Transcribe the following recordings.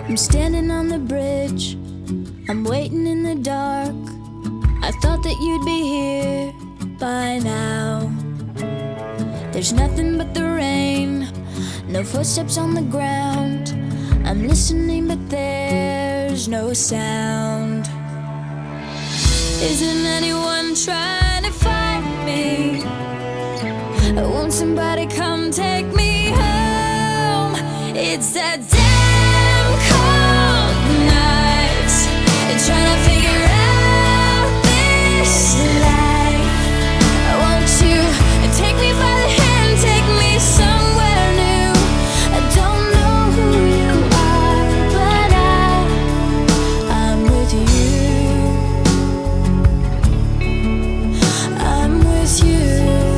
I'm standing on the bridge, I'm waiting in the dark. I thought that you'd be here by now. There's nothing but the rain, no footsteps on the ground. I'm listening but there's no sound. Isn't anyone trying to find me? Won't somebody come take me home? It's that damn cold night, trying to figure out this life. Won't you take me by the hand, take me somewhere new? I don't know who you are, but I'm with you. I'm with you.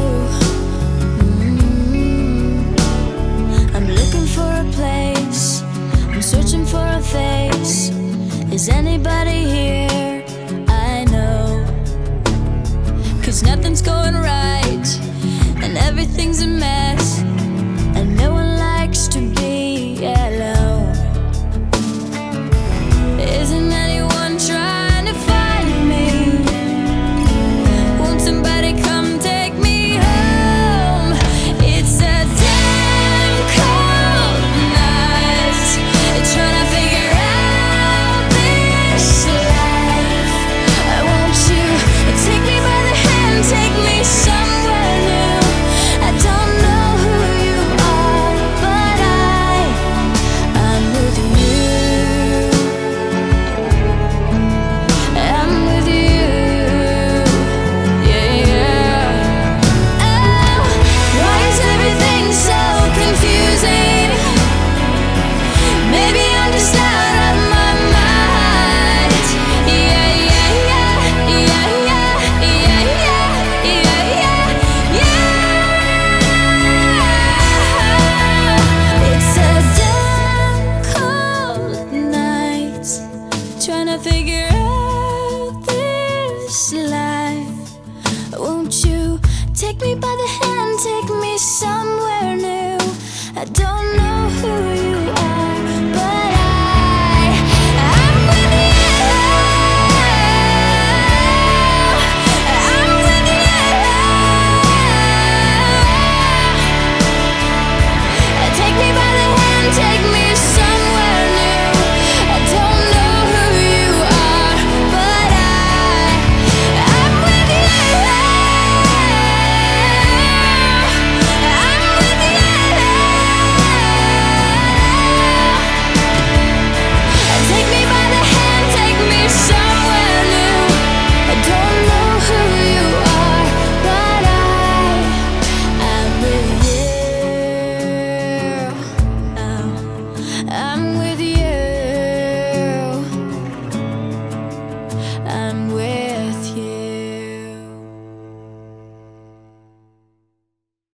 I'm looking for a place, I'm searching for a face. Is anybody here? I know, 'cause nothing's going right and everything's a mess, and no one likes to be alone. Isn't anyone trying to find me? Won't somebody come take me home? It's a damn cold night, trying to figure out this life. Won't you take me by the hand, take me somewhere new? I don't know who you are, but I'm with you. I'm with you. Yeah, yeah. Oh, why is everything so confusing? Maybe I'm just out of my mind. Yeah, yeah, yeah, yeah, yeah, yeah, yeah, yeah, yeah. It's a damn cold night, trying to figure out this life. Won't you take me by the hand, take me somewhere new? I don't know